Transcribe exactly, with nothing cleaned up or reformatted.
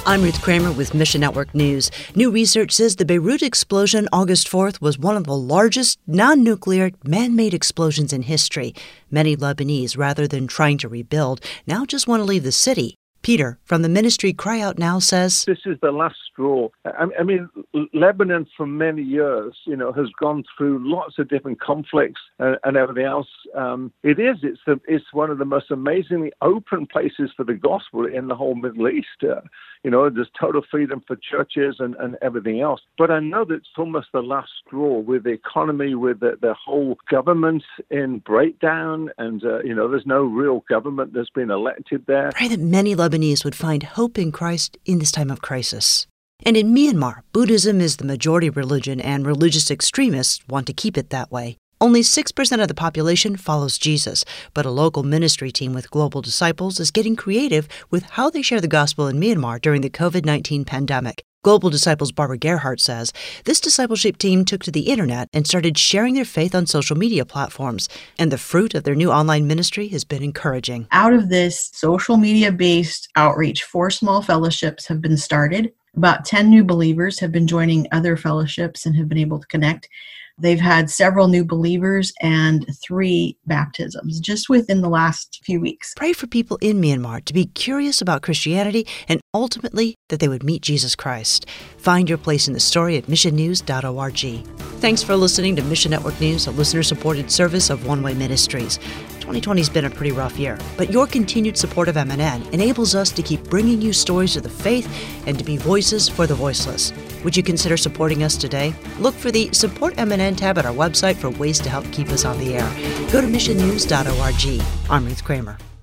I'm Ruth Kramer with Mission Network News. New research says the Beirut explosion August fourth was one of the largest non-nuclear man-made explosions in history. Many Lebanese, rather than trying to rebuild, now just want to leave the city. Peter from the ministry Cry Out Now says, this is the last straw. I, I mean, Lebanon for many years, you know, has gone through lots of different conflicts and, and everything else. Um, it is, it's, the, it's one of the most amazingly open places for the gospel in the whole Middle East. Uh, you know, there's total freedom for churches and, and everything else. But I know that it's almost the last straw with the economy, with the, the whole government in breakdown. And, uh, you know, there's no real government that's been elected there. Pray that many Lebanese would find hope in Christ in this time of crisis. And in Myanmar, Buddhism is the majority religion, and religious extremists want to keep it that way. Only six percent of the population follows Jesus, but a local ministry team with Global Disciples is getting creative with how they share the gospel in Myanmar during the covid nineteen pandemic. Global Disciples Barbara Gerhart says this discipleship team took to the internet and started sharing their faith on social media platforms, and the fruit of their new online ministry has been encouraging. Out of this social media-based outreach, four small fellowships have been started. About ten new believers have been joining other fellowships and have been able to connect. They've had several new believers and three baptisms just within the last few weeks. Pray for people in Myanmar to be curious about Christianity and ultimately that they would meet Jesus Christ. Find your place in the story at mission news dot org. Thanks for listening to Mission Network News, a listener-supported service of One Way Ministries. twenty twenty has been a pretty rough year, but your continued support of M N N enables us to keep bringing you stories of the faith and to be voices for the voiceless. Would you consider supporting us today? Look for the Support M N N tab at our website for ways to help keep us on the air. Go to mission news dot org. I'm Ruth Kramer.